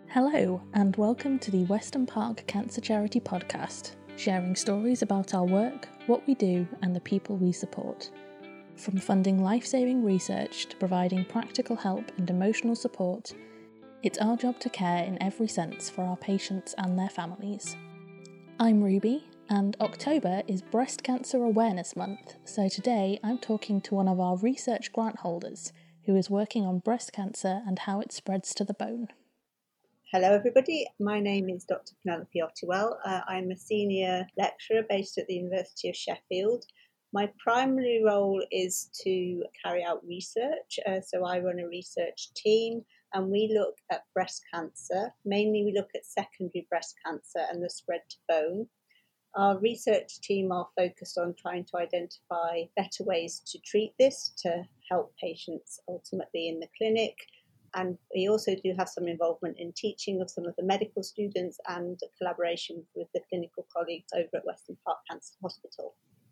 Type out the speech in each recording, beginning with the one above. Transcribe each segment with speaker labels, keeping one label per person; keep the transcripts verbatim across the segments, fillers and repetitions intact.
Speaker 1: Hello, and welcome to the Weston Park Cancer Charity podcast, sharing stories about our work, what we do, and the people we support. From funding life-saving research to providing practical help and emotional support, it's our job to care in every sense for our patients and their families. I'm Ruby, and October is Breast Cancer Awareness Month, so today I'm talking to one of our research grant holders who is working on breast cancer and how it spreads to the bone.
Speaker 2: Hello everybody, my name is Doctor Penelope Ottiwell. Uh, I'm a senior lecturer based at the University of Sheffield. My primary role is to carry out research, uh, so I run a research team and we look at breast cancer. Mainly we look at secondary breast cancer and the spread to bone. Our research team are focused on trying to identify better ways to treat this to help patients ultimately in the clinic. And we also do have some involvement in teaching of some of the medical students and collaboration with the clinical colleagues over at Weston Park Cancer Hospital.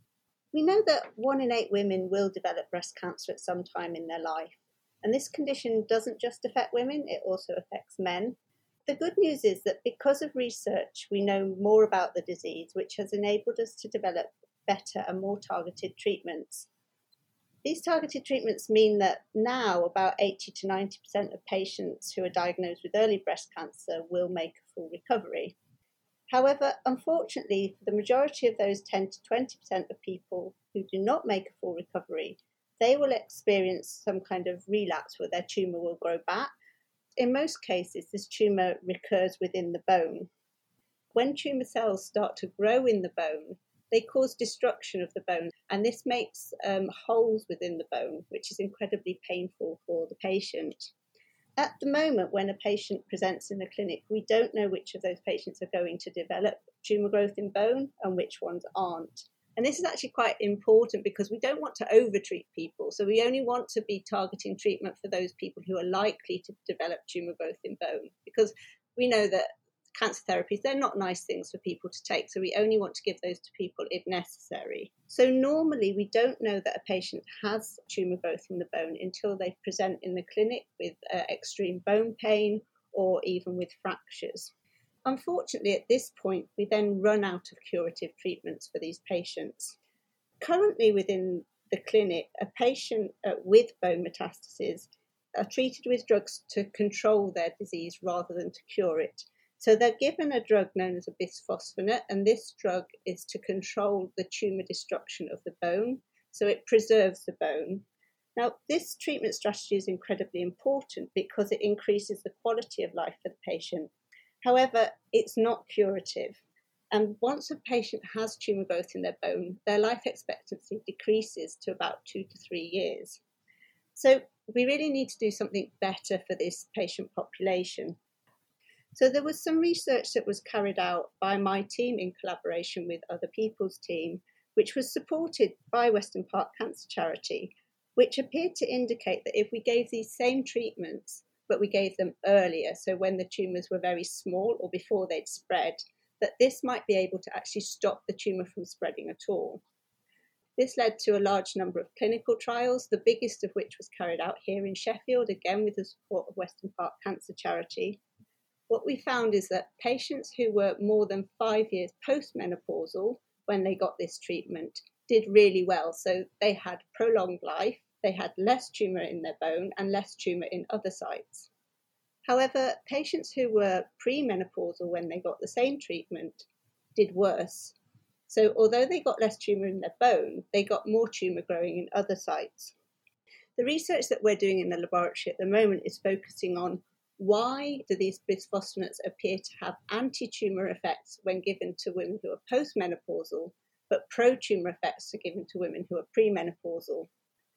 Speaker 2: We know that one in eight women will develop breast cancer at some time in their life. And this condition doesn't just affect women, it also affects men. The good news is that because of research, we know more about the disease, which has enabled us to develop better and more targeted treatments. These targeted treatments mean that now about eighty to ninety percent of patients who are diagnosed with early breast cancer will make a full recovery. However, unfortunately, for the majority of those ten to twenty percent of people who do not make a full recovery, they will experience some kind of relapse where their tumour will grow back. In most cases, this tumour recurs within the bone. When tumour cells start to grow in the bone, they cause destruction of the bone, and this makes um, holes within the bone, which is incredibly painful for the patient. At the moment, when a patient presents in the clinic, we don't know which of those patients are going to develop tumour growth in bone and which ones aren't. And this is actually quite important because we don't want to overtreat people. So we only want to be targeting treatment for those people who are likely to develop tumour growth in bone, because we know that cancer therapies, they're not nice things for people to take, so we only want to give those to people if necessary. So normally we don't know that a patient has tumour growth in the bone until they present in the clinic with uh, extreme bone pain or even with fractures. Unfortunately, at this point, we then run out of curative treatments for these patients. Currently within the clinic, a patient uh, with bone metastases are treated with drugs to control their disease rather than to cure it. So they're given a drug known as a bisphosphonate, and this drug is to control the tumour destruction of the bone, so it preserves the bone. Now, this treatment strategy is incredibly important because it increases the quality of life for the patient. However, it's not curative. And once a patient has tumour growth in their bone, their life expectancy decreases to about two to three years. So we really need to do something better for this patient population. So there was some research that was carried out by my team in collaboration with other people's team, which was supported by Weston Park Cancer Charity, which appeared to indicate that if we gave these same treatments, but we gave them earlier, so when the tumours were very small or before they'd spread, that this might be able to actually stop the tumour from spreading at all. This led to a large number of clinical trials, the biggest of which was carried out here in Sheffield, again with the support of Weston Park Cancer Charity. What we found is that patients who were more than five years postmenopausal when they got this treatment did really well. So they had prolonged life, they had less tumour in their bone and less tumour in other sites. However, patients who were premenopausal when they got the same treatment did worse. So although they got less tumour in their bone, they got more tumour growing in other sites. The research that we're doing in the laboratory at the moment is focusing on why do these bisphosphonates appear to have anti-tumour effects when given to women who are postmenopausal, but pro-tumour effects are given to women who are premenopausal.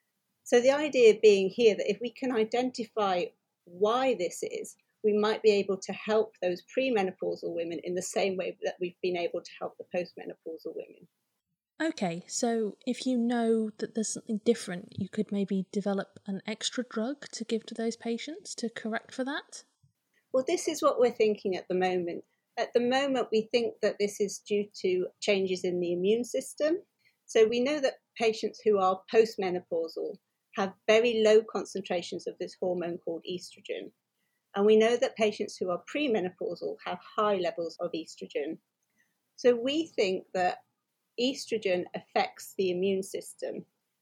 Speaker 2: So the idea being here that if we can identify why this is, we might be able to help those premenopausal women in the same way that we've been able to help the postmenopausal women.
Speaker 1: Okay, so if you know that there's something different, you could maybe develop an extra drug to give to those patients to correct for that?
Speaker 2: Well, this is what we're thinking at the moment. At the moment, we think that this is due to changes in the immune system. So we know that patients who are postmenopausal have very low concentrations of this hormone called estrogen. And we know that patients who are premenopausal have high levels of estrogen. So we think that estrogen affects the immune system.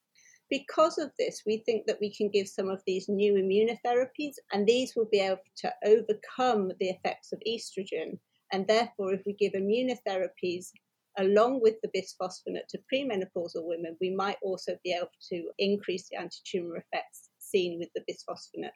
Speaker 2: Because of this, we think that we can give some of these new immunotherapies, and these will be able to overcome the effects of estrogen. And therefore, if we give immunotherapies along with the bisphosphonate to premenopausal women, we might also be able to increase the anti-tumour effects seen with the bisphosphonate.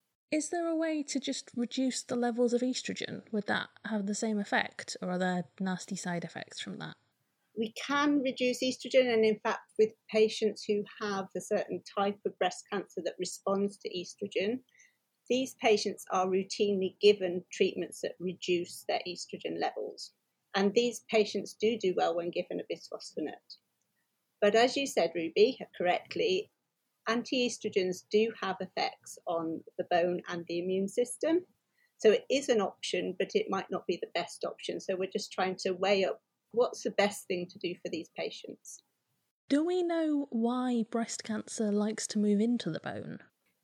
Speaker 1: Is there a way to just reduce the levels of estrogen? Would that have the same effect, or are there nasty side effects from that?
Speaker 2: We can reduce estrogen, and in fact, with patients who have a certain type of breast cancer that responds to estrogen, these patients are routinely given treatments that reduce their estrogen levels. And these patients do do well when given a bisphosphonate. But as you said, Ruby, correctly, anti-estrogens do have effects on the bone and the immune system. So it is an option, but it might not be the best option. So we're just trying to weigh up what's the best thing to do for these patients.
Speaker 1: Do we know why breast cancer likes to move into the bone?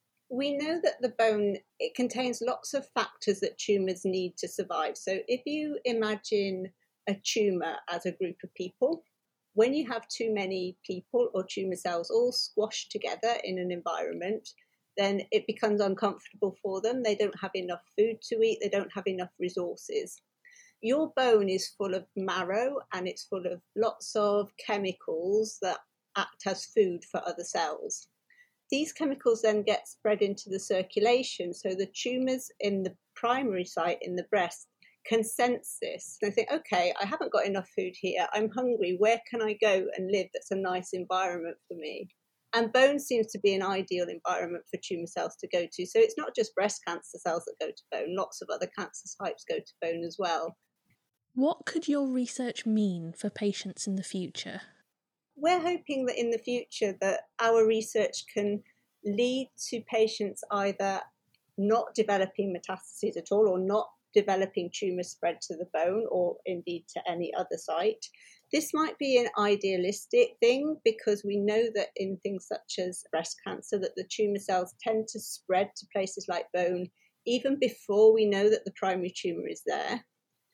Speaker 2: We know that the bone, it contains lots of factors that tumours need to survive. So if you imagine a tumour as a group of people, when you have too many people or tumour cells all squashed together in an environment, then it becomes uncomfortable for them. They don't have enough food to eat. They don't have enough resources. Your bone is full of marrow, and it's full of lots of chemicals that act as food for other cells. These chemicals then get spread into the circulation, so the tumours in the primary site in the breast can sense this. They think, okay, I haven't got enough food here. I'm hungry. Where can I go and live that's a nice environment for me? And bone seems to be an ideal environment for tumour cells to go to. So it's not just breast cancer cells that go to bone. Lots of other cancer types go to bone as well.
Speaker 1: What could your research mean for patients in the future?
Speaker 2: We're hoping that in the future that our research can lead to patients either not developing metastases at all or not developing tumour spread to the bone or indeed to any other site. This might be an idealistic thing because we know that in things such as breast cancer that the tumour cells tend to spread to places like bone even before we know that the primary tumour is there.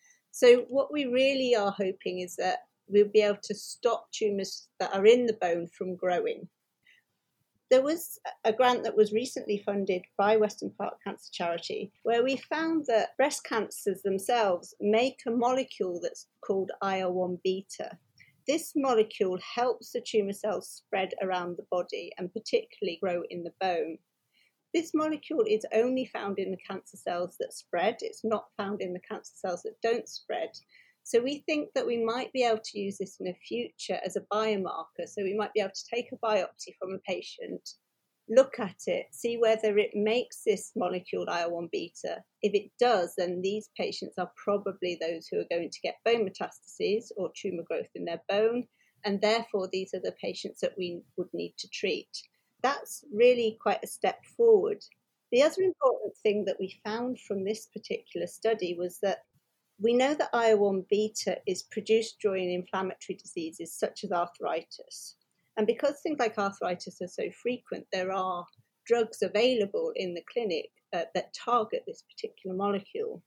Speaker 2: So what we really are hoping is that we'll be able to stop tumours that are in the bone from growing. There was a grant that was recently funded by Weston Park Cancer Charity where we found that breast cancers themselves make a molecule that's called I L one beta. This molecule helps the tumour cells spread around the body and particularly grow in the bone. This molecule is only found in the cancer cells that spread. It's not found in the cancer cells that don't spread. So we think that we might be able to use this in the future as a biomarker. So we might be able to take a biopsy from a patient, look at it, see whether it makes this molecule I L one beta. If it does, then these patients are probably those who are going to get bone metastases or tumour growth in their bone. And therefore, these are the patients that we would need to treat. That's really quite a step forward. The other important thing that we found from this particular study was that we know that I L one beta is produced during inflammatory diseases such as arthritis. And because things like arthritis are so frequent, there are drugs available in the clinic uh, that target this particular molecule.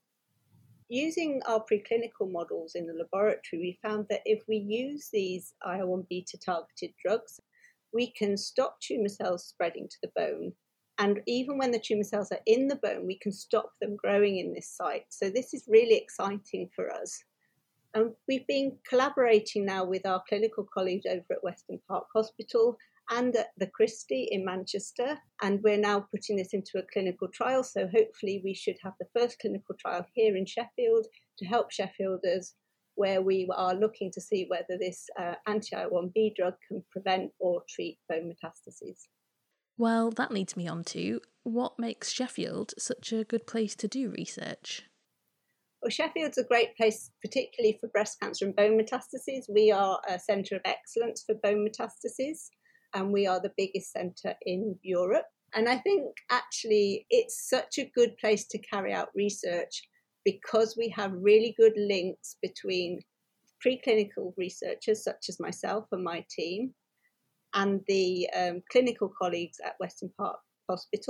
Speaker 2: Using our preclinical models in the laboratory, we found that if we use these I L one beta targeted drugs, we can stop tumour cells spreading to the bone. And even when the tumour cells are in the bone, we can stop them growing in this site. So this is really exciting for us. And we've been collaborating now with our clinical colleagues over at Weston Park Hospital and at the Christie in Manchester. And we're now putting this into a clinical trial. So hopefully we should have the first clinical trial here in Sheffield to help Sheffielders, where we are looking to see whether this uh, anti I L one B drug can prevent or treat bone metastases.
Speaker 1: Well, that leads me on to what makes Sheffield such a good place to do research?
Speaker 2: Well, Sheffield's a great place, particularly for breast cancer and bone metastases. We are a centre of excellence for bone metastases, and we are the biggest centre in Europe. And I think actually it's such a good place to carry out research because we have really good links between preclinical researchers such as myself and my team and the um, clinical colleagues at Weston Park Hospital.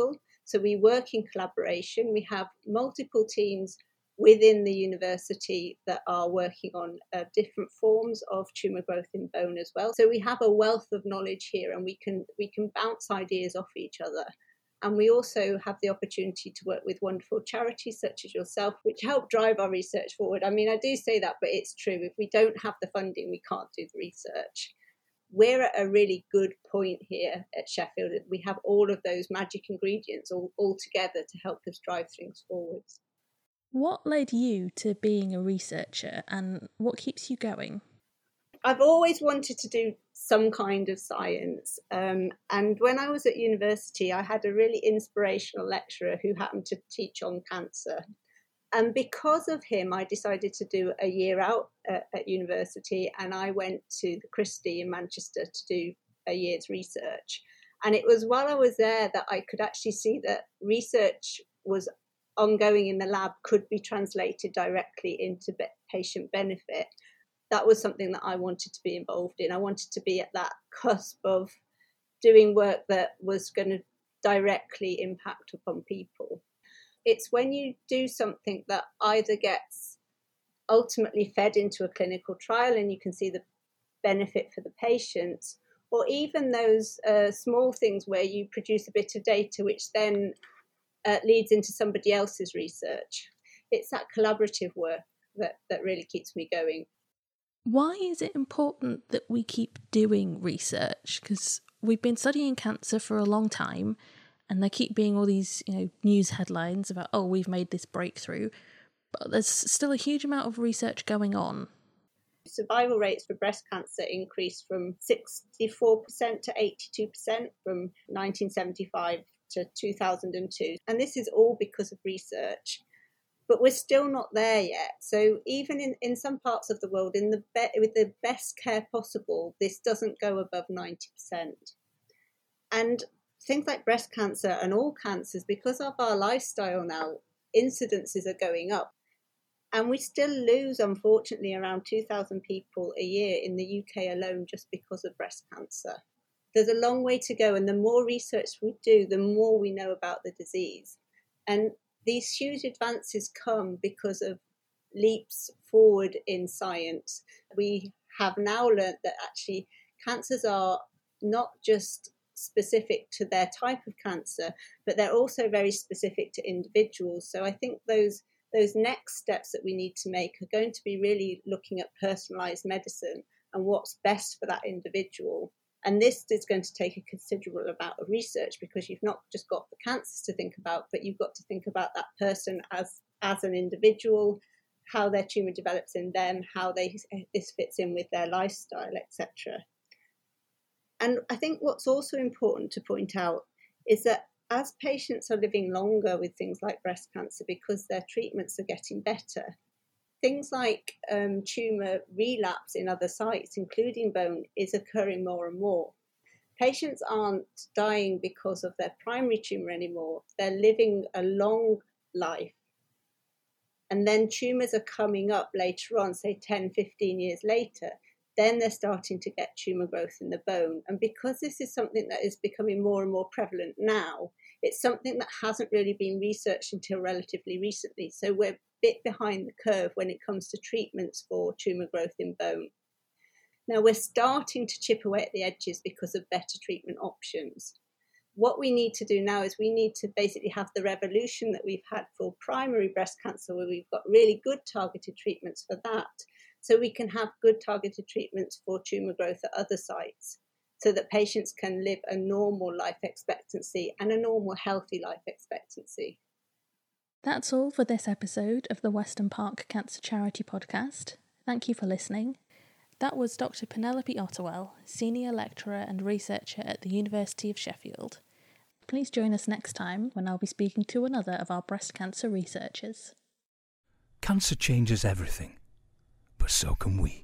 Speaker 2: So we work in collaboration. We have multiple teams within the university that are working on uh, different forms of tumour growth in bone as well. So we have a wealth of knowledge here, and we can we can bounce ideas off each other. And we also have the opportunity to work with wonderful charities such as yourself, which help drive our research forward. I mean, I do say that, but it's true. If we don't have the funding, we can't do the research. We're at a really good point here at Sheffield. We have all of those magic ingredients all, all together to help us drive things forwards.
Speaker 1: What led you to being a researcher, and what keeps you going?
Speaker 2: I've always wanted to do some kind of science. Um, and when I was at university, I had a really inspirational lecturer who happened to teach on cancer. And because of him, I decided to do a year out at, at university, and I went to the Christie in Manchester to do a year's research. And it was while I was there that I could actually see that research was ongoing in the lab could be translated directly into be- patient benefit. That was something that I wanted to be involved in. I wanted to be at that cusp of doing work that was going to directly impact upon people. It's when you do something that either gets ultimately fed into a clinical trial and you can see the benefit for the patients, or even those uh, small things where you produce a bit of data which then uh, leads into somebody else's research. It's that collaborative work that, that really keeps me going.
Speaker 1: Why is it important that we keep doing research? Because we've been studying cancer for a long time, and there keep being all these, you know, news headlines about, oh, we've made this breakthrough, but there's still a huge amount of research going on.
Speaker 2: Survival rates for breast cancer increased from sixty-four percent to eighty-two percent from nineteen seventy-five to two thousand two. And this is all because of research. But we're still not there yet. So even in, in some parts of the world, in the be- with the best care possible, this doesn't go above ninety percent. And things like breast cancer and all cancers, because of our lifestyle now, incidences are going up. And we still lose, unfortunately, around two thousand people a year in the U K alone just because of breast cancer. There's a long way to go. And the more research we do, the more we know about the disease. And these huge advances come because of leaps forward in science. We have now learnt that actually cancers are not just specific to their type of cancer, but they're also very specific to individuals. So I think those those next steps that we need to make are going to be really looking at personalised medicine and what's best for that individual. And this is going to take a considerable amount of research because you've not just got the cancers to think about, but you've got to think about that person as, as an individual, how their tumour develops in them, how they, this fits in with their lifestyle, et cetera. And I think what's also important to point out is that as patients are living longer with things like breast cancer because their treatments are getting better, things like um, tumour relapse in other sites, including bone, is occurring more and more. Patients aren't dying because of their primary tumour anymore. They're living a long life. And then tumours are coming up later on, say ten, fifteen years later. Then they're starting to get tumour growth in the bone. And because this is something that is becoming more and more prevalent now, it's something that hasn't really been researched until relatively recently. So we're bit behind the curve when it comes to treatments for tumour growth in bone. Now we're starting to chip away at the edges because of better treatment options. What we need to do now is we need to basically have the revolution that we've had for primary breast cancer, where we've got really good targeted treatments for that, so we can have good targeted treatments for tumour growth at other sites, so that patients can live a normal life expectancy and a normal healthy life expectancy.
Speaker 1: That's all for this episode of the Weston Park Cancer Charity Podcast. Thank you for listening. That was Doctor Penelope Ottewell, Senior Lecturer and Researcher at the University of Sheffield. Please join us next time when I'll be speaking to another of our breast cancer researchers.
Speaker 3: Cancer changes everything, but so can we.